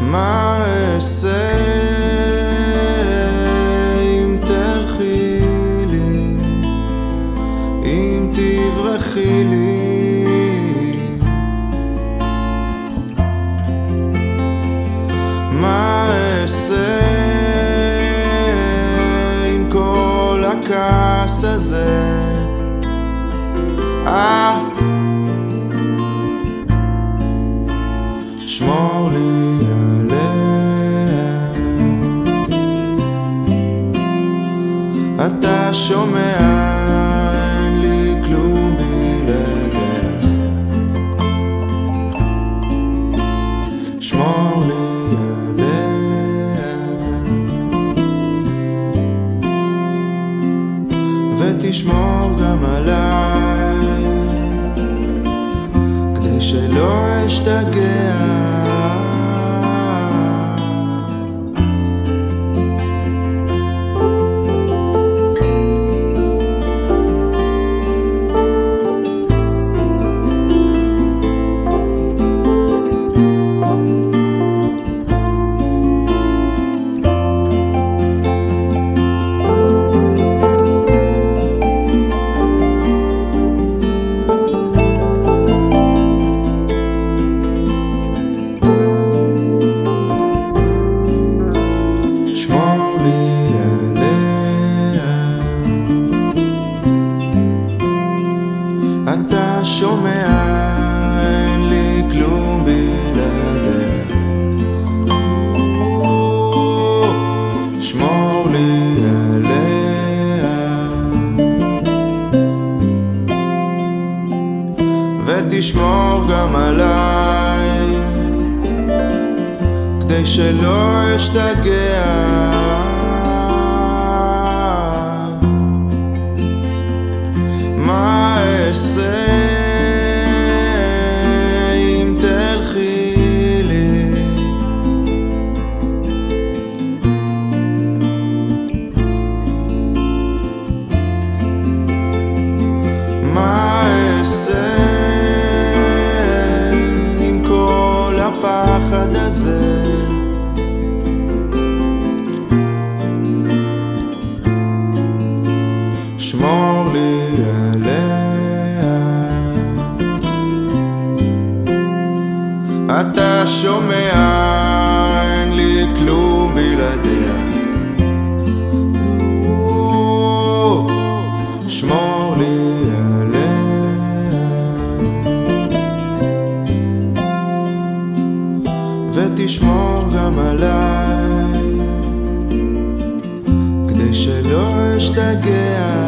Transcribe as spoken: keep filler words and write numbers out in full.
מה אעשה אם תלכי לי, אם תברחי לי? מה אעשה עם כל הכעס הזה? אה, שמור לי עליה. אתה שומע, אין לי כלום בלעדיה. שמור לי עליה ותשמור גם עליי, כדי שלא אשתגע. אתה שומע, אין לי כלום בלעדיה. שמור לי עליה ותשמור גם עליי, כדי שלא אשתגע. מה אעשה אם תלכי לי, מה אעשה עם כל הפחד הזה? שמור לי עליה. אתה שומע, אין לי כלום בלעדיה. שמור לי עליה ותשמור גם עליי, כדי שלא אשתגע.